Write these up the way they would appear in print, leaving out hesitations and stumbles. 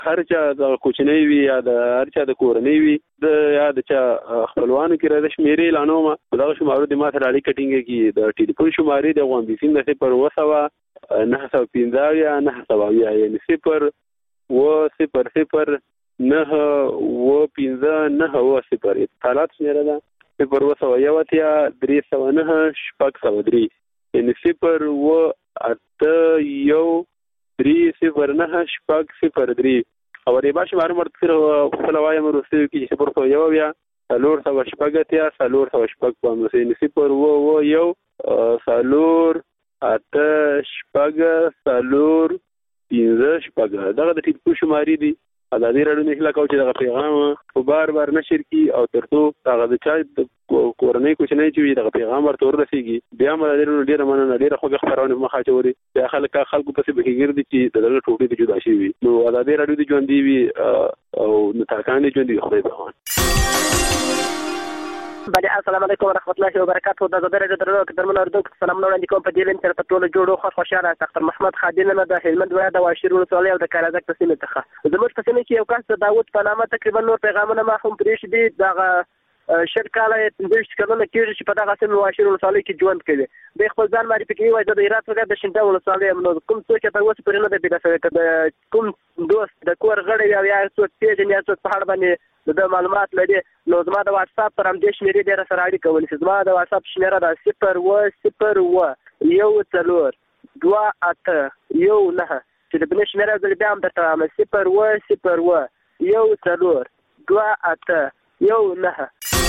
هر چا د کوچنی وي یا د هر چا د کورنۍ وي د یا د چا خپلوانو کې راځي شمیرې اعلانوم دغه شمارو د ما سره اړیکه ټینګه کی د ټلیفون شمارې د غوان بي سیم د 0 یا 9 یعنی 0 9 و 15 9 و 0 اتصالات شمیره ده 0 یو اتیا 309 شپږ یعنی 0 و 8 یو 309 شپږ او ریبا شمار مرتفر خپلوایم روسي کې 0 یو بیا 300 شپږ اتیا 300 شپږ په یعنی 0 و یو 3 8 شپږ 3 15 شپږ دغه د ټلیفون شمارې دي ازادي راډیو نه هله کوي چې دغه پیغام په بار نشر کی او ترڅو هغه د چا کورنۍ کوچنۍ چې دغه پیغام ورته ورسیږي بیا مله ډیره مننه ډیره خوږه خبرونه مخه چوري بیا خلکو په څه بهګردي چې دغه ټوټې د جدا شي وي نو ازادي راډیو د ژوند دی وي او نتاکان دي ژوند دی خدای په بله السلام علیکم ورحمت الله وبرکاته د زړه درنو درمنو اردو سلام نو وړاندې کوم په دې لین تر ټولو جوړو خوشاله ډاکټر محمد خادم نه د هلمند ولایت د واشیر ولسوالۍ او د کارازک تحصیل څخه زموږ په سیمه کې یو کس د داوود په نامه تقریبا نور پیغامونه ما هم پرېښ دي دغه شرکاله 15 کلونه کېږي چې په دغه سیمه واشیر ولسوالۍ کې ژوند کوي د خپل ځان معرفي کوي وایي د هرات ولایت د شینډه ولسوالۍ نو کوم څوک چې تاسو پرې نه دی پیدا شوی کوم دوست د کور غړی یا څوک پیژنې یا څوک په اړه باندې د معلومات لري نو زما د واتس اپ پر همدې شمیرې ډېره سره اړیکه ونیسي زما د واتس اپ شمیره ده 0 2 8 1 9 چې د بل شمیره د بیا هم درته 0 1 2 8 1 9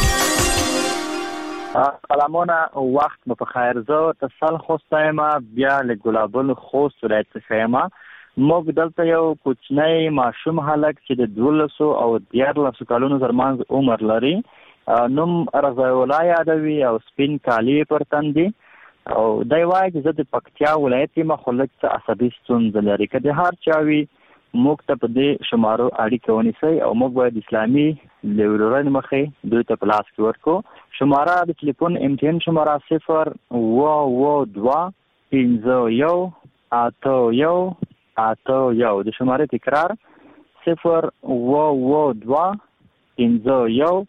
سلامونه وخت مو په خیر زه تسل خوستایم بیا له ګلابل خوست ولایت څخه موږ دلته یو کوچنی ماشوم هلک چې د 12 او 14 کلونو ترمنځ عمر لري نوم رضا الله یادوي او سپین کالی پر تن دي او دی وایي چې زه د پکتیا ولایت یم خو لږ څه عصبي ستونزه لري که د هر چا وي موږ ته په دې شمارو اړیکه ونیسئ او موږ باید اسلامي لیورن مخې دوی ته په لاس کې ورکړو شماره د ټلیفون امتحان شماره 0 2 5 1 د شماره تکرار 0 2 5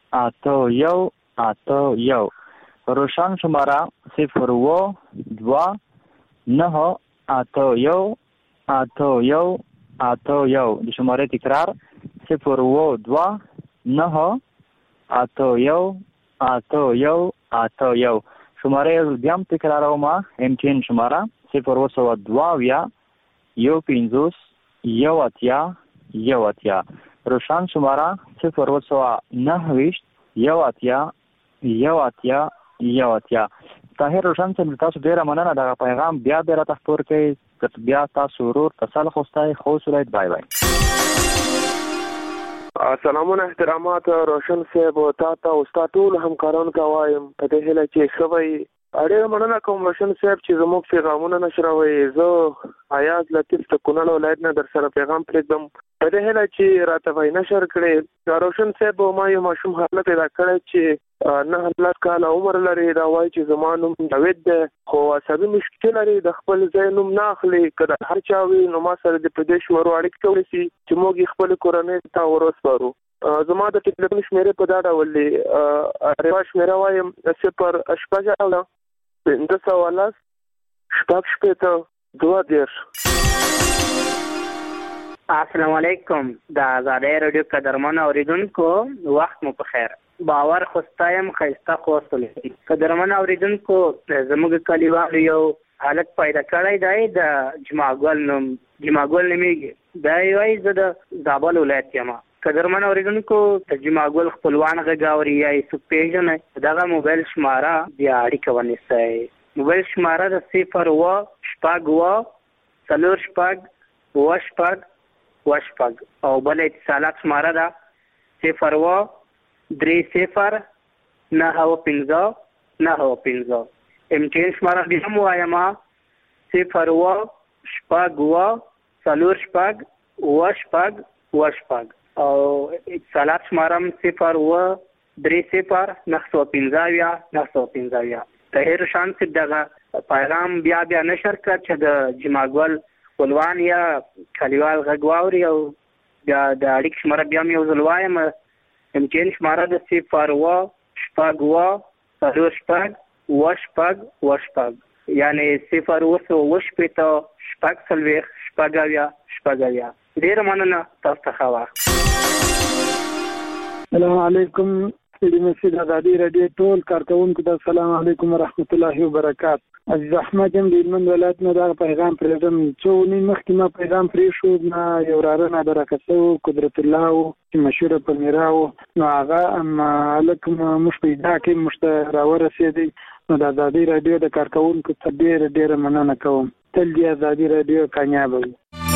1 روشن شماره 0 2 9 د شماره تکرار 0 2 9 شماره بیا هم تکراروم امتحان شماره 0 یو 50 یو اتیا روشن شماره 0 9 یو اتیا طاهر روشن صاحب تاسو ډیره مننه دغه پیغام بیا راته خپور کړئ بیا تاسو ورور تسل خوستای خوست ولایت بای بای سلامونه احترامات روشن صاحب او تاسو استاد ټول همکارانو ته وایم په دې هله چې خوي اړه مننه کوم روشن صاحب چې زموږ پیغامونه نشروي زه آیاز لطیف ته کونړ ولایت نه در سره پیغام پرېږدم په دې هله چې راته وای نشر کړي روشن صاحب ما یو ماشوم حالت پیدا کړی چې نه 10 کال عمر لري دا وایي چې زمانوم جاوید ده خو عصبي مشکل لري د خپل ځای نوم نه اخلي کله هر چا وي نو ما سره د پردیش ورو اړیکه کوي چې موږ خپل کورنۍ ته ورسپارو زما د ټلیفون شمیرې په دا ډول دی ریوا شمیره وایم 0 شپږ 15 شپږ 2 السلام علیکم د آزادۍ راډیو قدرمن اوریدونکو وخت مو په خیر باور خوستایم خیسته خوست ولایت قدرمن اوریدونکو زموږ کلیوال یو حالت پیدا کړی دی د جماګل نومیږي دا یوای زه د زابل ولایت یم قدرمن اوریدونکو د جماګل خپلوان غږاوري یا څوک پیژنې دغه موبایل شماره بیا اړیکه ونیسئ موبایل شماره د 0 او بل اتصالات شماره ده 0 3 9 امتحان شماره بیا هم وایم 0 او اتصالات شماره 0 3 9 طاهر شان صاحب دغه پیغام بیا نشر کړ چې د جماګل خپلوان یا کلیوال غږ واوري او بیا د اړیک شماره بیا یو ځل وایم MTN شماره د 0 یعنی 0 ډیر مننه تاسو ته خوا. السلام علیکم مسجد آزادی رادیو ټول کارکونکو ته السلام علیکم ورحمت الله وبرکاته. عزیز احمد یم د هلمند ولایت نه دا پیغام پرېږدم. څو ورځې مخکې ما پیغام پرېښود نه یو وراره نادرکه شو قدرت الله و چې مشهوره پمیرا و نو هغه هلک موږ پیدا کړی موږ ته راورسېدی نو د آزادي رادیو د کارکونکو ته ډېره مننه کوم. تل دې آزادي رادیو کامیابه وي.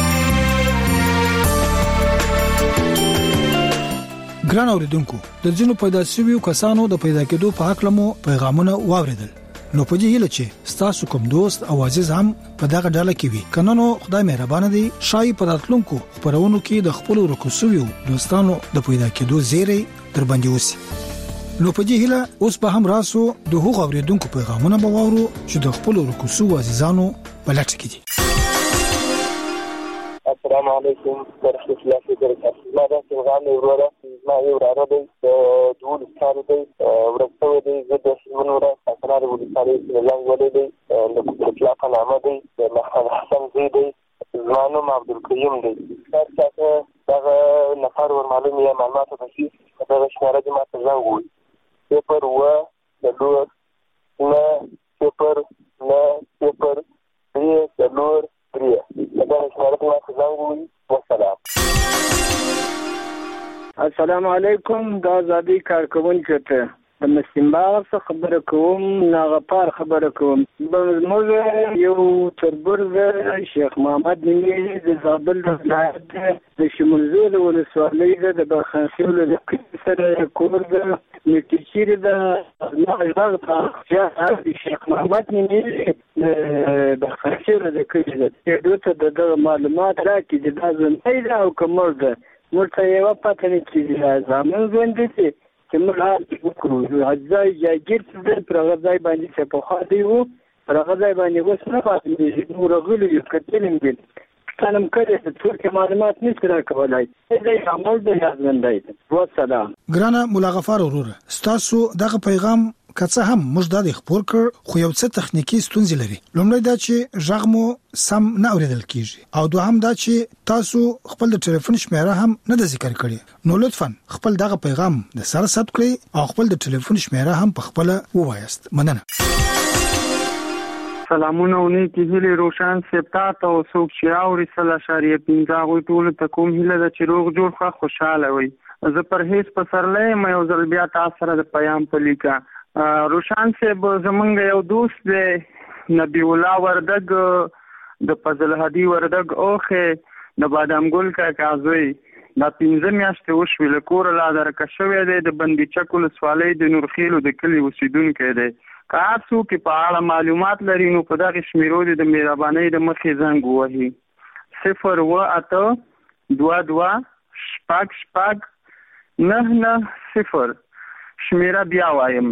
ګران اوریدونکو د ځینو پیدا شویو کسانو د پیدا کېدو په حق لمو پیغامونه واوریدل نو په دې هیله چې تاسو کوم دوست او عزیز هم په دغه ډله کې وي کنه نو خدای مهربان دی شای په راتلونکو خبرونو کې د خپل ورکوسویو دوستانو د پیدا کېدو زیری در باندې وسی نو په دې هیله اوس به هم راسو د هغو اوریدونکو پیغامونه به واورو چې د خپل ورکوسو عزیزانو بلټ کړي. السلام علیکم ورحمۃ اللہ وبرکاتہ. ما دا څنګه وروره ما یو راځه د ټول ستاره دی ورته دی زه د وروره څنګه ولې ځان ولې دی د اطلاق نامه دی محمد حسن دی زمانو عبدالکریم دی تاسو دا نفر ور معلومه معلومات په شي دا شماره د ما ته ځان وي پیپر و د لور نه پیپر نه پیپر دی د لور السلام علیکم دا آزادی کارکونکو ته د مسلم باغ څخه خبره کوم ناغپار خبره کوم موږ یو تربرز شیخ محمد نیمه د زابل ولایت د شمولزو ولسوالۍ د برخانخیل د سره کور د نتیجې د نغغ شیخ محمد نیمه د برخانخیل د کلی د د معلومات راکړي د ځنې او کومر ده مرته یو پاتې کیږي زمون ژوند دي چې موږ وکړو ځای جاګیر څه پر غځای باندې څه په خا دی وو پر غځای باندې وسره باندې نور غلي کتلم دي څنګه کړي چې معلومات نشته راکولای دې عمل د ژوندای والسلام. ګرانه مولا غفار وروره تاسو دغه پیغام کڅه هم موږ د خبر کړ خو یو څه تخنیکی ستونزې لري. لومړی دا چې ژغ مو سم نه اوریدل کیږي او دوهم دا چې تاسو خپل د ټلیفون شمیره هم نه د ذکر کړی نو لطفا خپل دغه پیغام د سره ثبت کړئ او خپل د ټلیفون شمیره هم په خپل ووایاست. مننه. سلامونه ونی کی هلی روشن سپتا ته او څوک چې اوري سلا شریعه پینځه غوي ټول ته کوم هله د چروغ جوړ خوشاله وي. زه پر هیڅ پسرلې مې یو ځل بیا تاسو سره د پیغام پلیکا روشان صاحب زمونږ یو دوست دی نبی الله وردګ د فضل هدی وردګ اوخه د بادام ګل کاکازوي دا 15 میاشتې وشوې له کور لا درکه شوې دی د بندي چکول سوالې د نورخیلو د کلی اوسیدونکو دی کارڅو کې په اړه معلومات لري نو په دغه شمیرو د مهرباني د مخې زنګ وهي 0 شمیره بیا وایم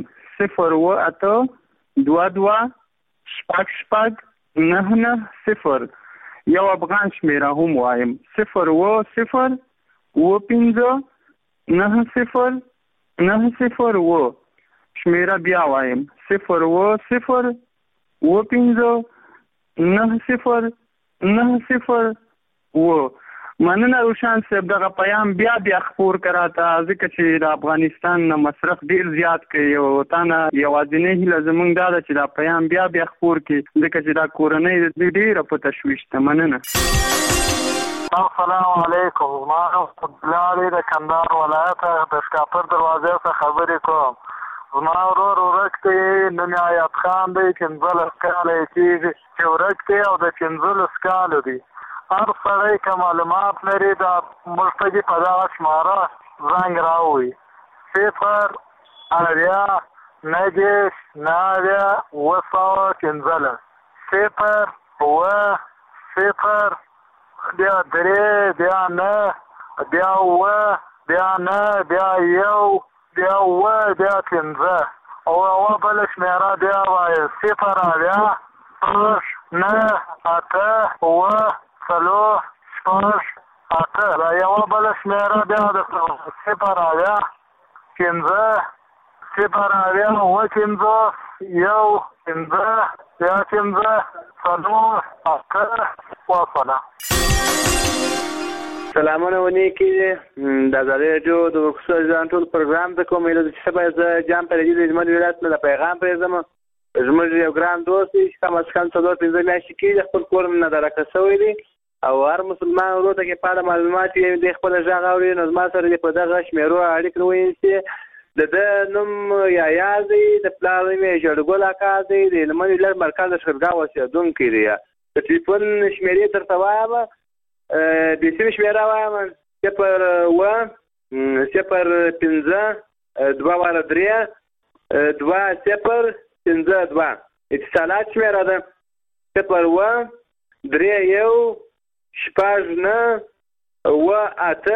0 یو افغان شمیره هم وایم 0 شمیره بیا وایم 0 مننه روشان صاحب دغه پیام بیا خبر کراته ځکه چې د افغانستان مصرف ډیر زیات کوي او تانه یوازینی هیله زمونږ دا چې دا پیام بیا خبر کړي ځکه چې دا کورنۍ ډیره په تشویش ده. مننه. السلام علیکم. ما عبدالله د کندهار ولایت د شکاپر دروازې څخه خبرې کوم. زما ورور ورکته نوم آیات خان دی 15 کاله کېږي چې ورکته او د 15 کاله دی. هر سړی که معلومات لري دا مرتدي په دغه شماره زنګ راوړي 0 بیا 3 بیا 9 بیا 9 بیا 1 بیا 15 او بل شمیره بیا وایي 0 بیا 9 8 سلو شپږ اته دا یو بل شمیره بیا د 0 اویا 15 0 اویا 15 یو 15 بیا 15 څلور اته وصله. سلامونه ونیکي د ازادي راډیو د خصوصي ځان ټول پروګرام ته کوم ویل چې سبا ز جام پر دې زموږ ولایت نه پیغام پرې زموږ یو ګران دوست چې کم از کم 15 میاشتې کې خپل کور نه درکه شوی دی او هر مسلمان ورته کې پاده معلومات یې د خپل ځای غوړي نو ما سره په دغه شمیرو اړیکه ویني د نوم یا یازي د پلان یې جوړګول اکازي د لمن لر مرکز شرګا وسیدونکو دی د ټلیفون شمیرې ترته وایم د سیم شمیره وایم 0-3-2-3-2-0-52 اتصالات شمیره ده 0-3-1-9-8.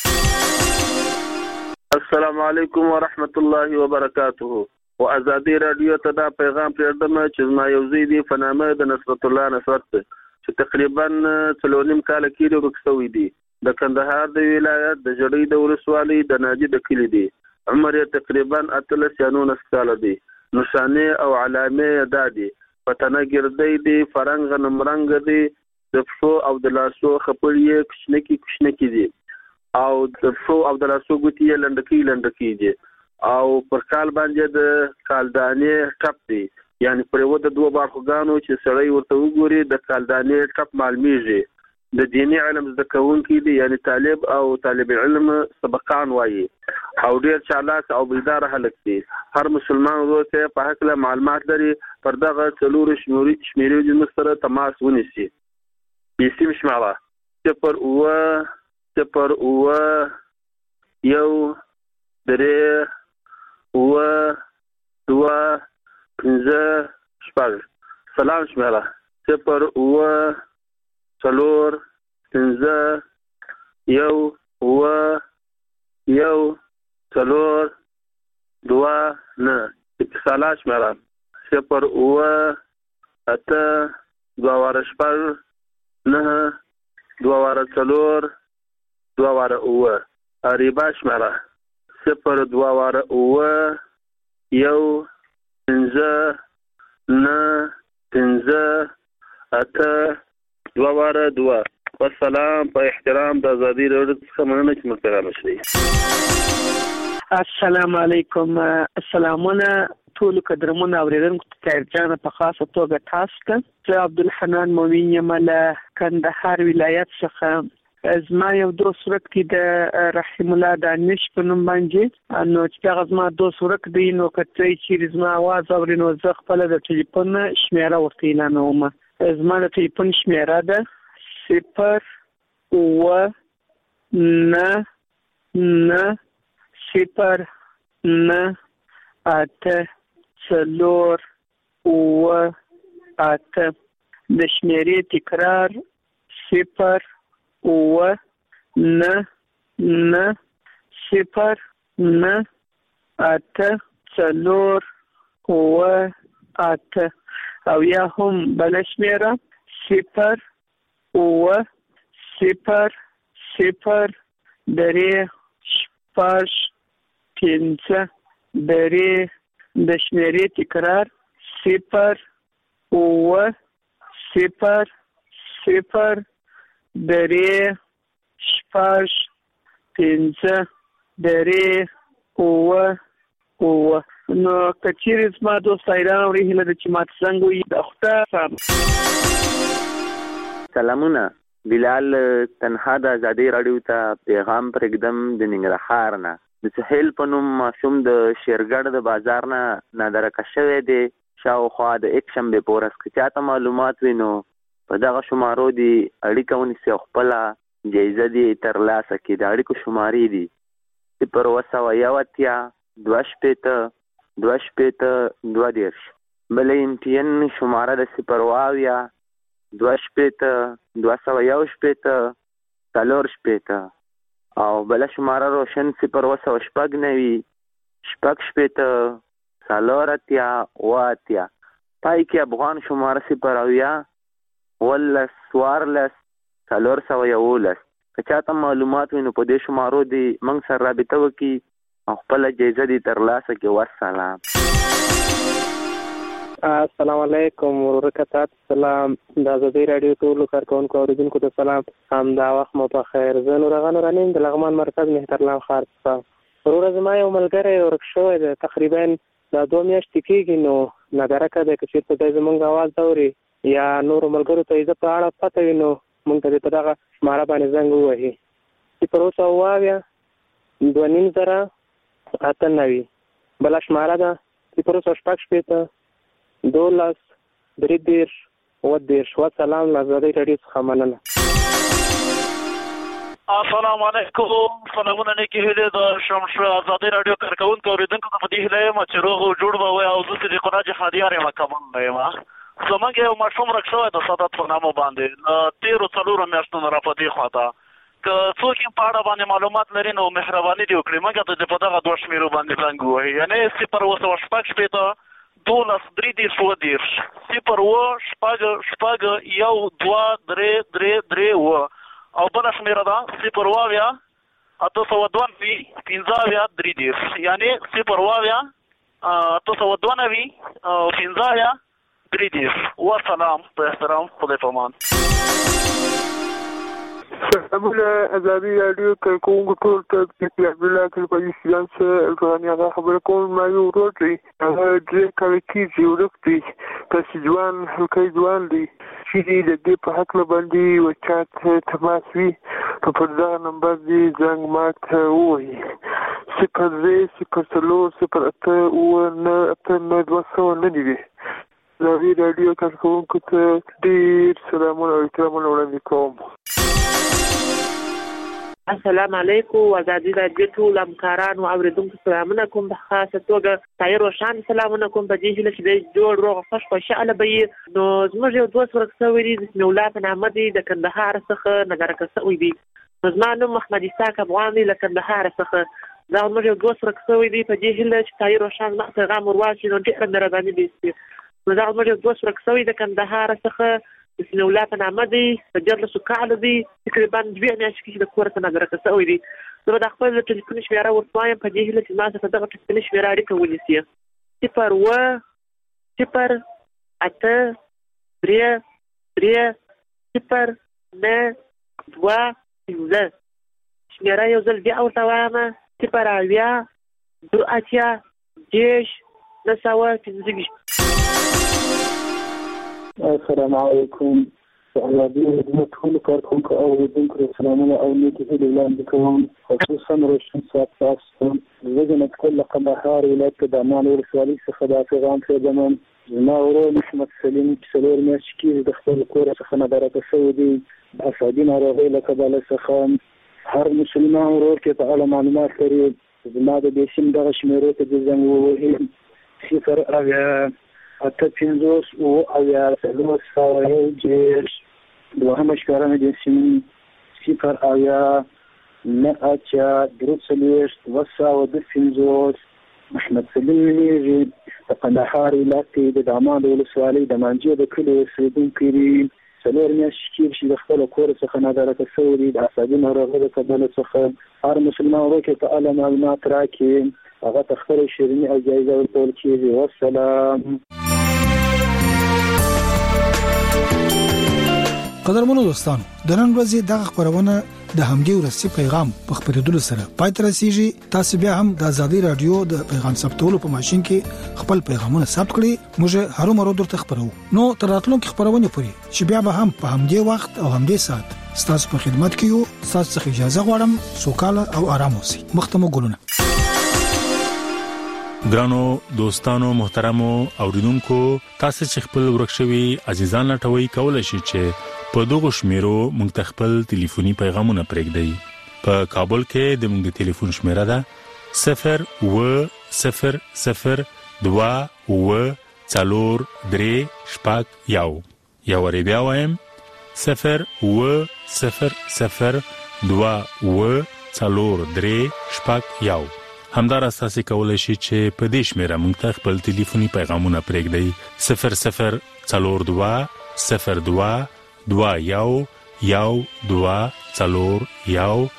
السلام علیکم ورحمت الله وبرکاته. و ازادي رادیو ته دا پیغام پرېږدم چې زما یو زوی دی په نامه د نصرت الله نصرت چې تقریبا 4.5 کال کېږي ورک شوی دی د کندهار د ولایت د جړۍ د ولسوالۍ د ناجي د کلي دی. عمر یې تقریبا 19 کال دی. نشانه او علامه دا دي پتنه ګردۍ دی فرنګ نمرنګ دی د پښو او د لاسو خپړې کوچنکی دي او د پښو او د لاسو ګوتې لنډکی دي او پر کال باندې د کالدانې ټپ دی یعنی پر یو د دوه باغګانو چې سړی ورته وګوري د کالدانې ټپ معلومیږي. د دیني علم زده کوونکي دي یعنی طالب او طالب علم سبقان وایي او ډیر چالاک او بیدار هلک دي. هر مسلمان ورته په حق له معلومات لري پر دغه څلور شمیرې د مستر تماس ونیسي. بیسیم شماله 0-1-2-5 سلام شماله 0-3-1-1-4-2-9 اتصالات شماله 0-8-2-4-9-2-4-2 اریبا شماله 0-2-1-9-5-8-2 والسلام په احترام د ازادي راډیو څخه مننه چې مکرم شئ. السلام علیکم. السلامونه ټول قدرمن اوریدونکو ته ارجان په خاصه توګه تاسو ته زه عبدالحنان مومن یم له کندهار ولایت څخه. زما یو دوست ورک دی د رحیم الله دانش په نوم باندې نو چې هغه زما دوست ورک دی نو کته چې زما आवाज اوري نو زه خپل د ټلیفون شمیره ورته اعلانوم. زما د ټلیفون شمیره ده 0-9-9-0-8-4-8 د شمیرې تکرار 0-9-9-0-8-4-8 او یا هم بل شمیره 0-0-0-5 د شمیرې تکرار 0-0-0-5 نو کچیر زما دوست ایران وری هله د چمات څنګه وي د اخته. سلامونه. بلال تنها د ازادي راډیو ته پیغام پرېږدم د ننګرهار نه. د سهیل په نوم ماشوم د شیرګړ د بازار نه نادرکه شوی دی شاوخوا د یک شنبې په ورځ که چاته معلومات وي نو په دغه شمارو دي اړیکه ونیسي او خپله جایزه دي ترلاسه کړي. د اړیکو شمارې دي 0-1-2-2-2 بله MTN شماره د 0-2-2-2-4 او بله شماره روشن 0-6-4-8 پای کې افغان شماره 0-10-14-411 که چاته معلومات وي نو په دې شمارو دی موږ سره رابطه وکړي او خپل جایزه دې ترلاسه کړي. والسلام. السلام علیکم ورکتات. سلام د آزادۍ رادیو ټولو کارکونکو اوریدونکو ته سلام. همدا وخت مو په خیر. زه نورغه نورانیم د لغمان مرکز مهترلام ښار څخه. وروره زما یو ملګری ورک شوی دی، تقریبا دا 2 میاشتې کېږي. نو ندرکه دی که چېرته دی زموږ اواز اوري یا نورو ملګرو ته یې زه په اړه پته وي نو موږ ته دې په دغه شماره باندې زنګ ووهي. 020 بله شماره ده 0 12 13 والسلام. له آزادۍ رادیو څخه مننه. السلام علیکم. سلامونه نیکې هیلې د شمشو آزادۍ رادیو کارکونکو اوریدونکو ته په دې هیله یم چې روغ او جوړ به وئ او زه صدیق الله جهادیار یم کمن یم. زموږ یو ماشوم ورک شوی د سادات په نامه باندې له 13 میاشتو نه راپدې خواته. که څوک یې په اړه باندې معلومات لري نو مهرباني دې وکړي موږ ته دې په دغه 2 شمېرو باندې زنګ ووهي، یعنې 0 12 13 0 او بله شمېره ده 0 892 15 یعنې 0 892 15 والسلام. په احترام، خدای پامان. سلامونه آزادۍ رادیو کارکونکو ټول ته. د عبدالله کلپاجي سیلان څخه ټولنې هغه خبره کوم. ما یو ورور دی، هغه 3 کاله کېږي ورک دی، داسې ځوان هلکی ځوان دی چې د دې په هکله باندې یو چا ته تماس وي نو پر دغه نمبر دې زنګ ما ته ووهي 0 آزادۍ رادیو کارکونکو ته ډېر سلامونه او احترامونه وړاندې کوم. السلام علیکم. آزادۍ رادیو ټول همکارانو اوریدونکو سلامونه کوم. په خاصه توګه طاهر روشان سلامونه کوم په دې هیله چې دی جوړ روغ خوش خوشحاله به وي. نو زموږ یو دوست ورک شوی دی بسم الله په نامه دی د کندهار څخه نګرکه شوی دی. نو زما نوم محمد اسحاق افغان دی له کندهار څخه. دا زموږ یو دوست ورک شوی دی په دې هیله چې طاهر روشان ما پیغام ورواچي نو ډېره مهرباني به وي. نو دا زموږ یو دوست ورک شوی د کندهار څخه بسم الله په نامه دی په 14 کاله دی، تقریبا 2 میاشتې کېږي د کور څخه نګرکه شوی دی. زه به د خپل ټلیفون شمېره ورته وایم په دې هیله چې ما څخه دغه ټلیفوني شمېره اړیکه ونیسي. 0 شمېره یو ځل بیا ورته وایم 0 السلام علیکم. آزادۍ رادیو ټولو کارکونکو اوریدونکو ته سلامونه او نیکې هیلې وړاندې کوم، خصوصا روشن صاحب تاسو ته. زه د نتکل له کندهار ولایت د دامان ولسوالۍ څخه دا پیغام پرېږدم. زما ورور محمد سلیم چې 4 میاشتې کېږي د خپل کور څخه نابرابه شوی دی د اعصابي ناروغۍ له کبله څخه. هر مسلمان ورور کې په اړه معلومات لري زما د دې سیم دغه شمېرو ته د زنګ ووهي 0 دوهمه شمېره مې د سیم 0 محمد سلیم نومېږي د کندهار ولایت کې د دامان ولسوالۍ د مانجې د کلي اوسېدونکی دی. 4 میاشتې کېږي چې د خپل کور څخه نادرکه شوی دی د اعصابي ناروغۍ د کبله څخه. هر مسلمان ورور کې په اړه معلومات راکړي هغه ته خپله شیریني او جایزه ورکول کېږي. والسلام. قدرمنو دوستانو، د نن ورځې دغه خبرونه د همدې ورسې پیغام په خبرېدلو سره پای ته رسیږي. تاسو بیا هم د آزادۍ رادیو د پیغام ثبتولو په ماشين کې خپل پیغامونه ثبت کړئ. موږ هرو مرو درته خبرو. نو تر راتلونکي خبرونه پورې چې بیا به هم په همدې وخت او همدې ساعت ستاسو په خدمت کې یو. تاسو څخه اجازه غواړم سوکاله او آرام اوسئ. مختمو ګلونه. ګرانو دوستانو محترمو اوریدونکو، تاسو چې خپل ورکشوي عزیزان لټوي کولای شئ چې په دغه شمیرو مونږ ته خپل ټلیفوني پیغامونه پرېږدئ. په کابل کې د مونږ د ټلیفون شمیره ده 0200243 یا ور بیا وایم 0200243 همدار اساسي کولای شي چې په دې شمیره مونږ ته خپل ټلیفوني پیغامونه پرېږدئ 00202 02 1 2 4 یاو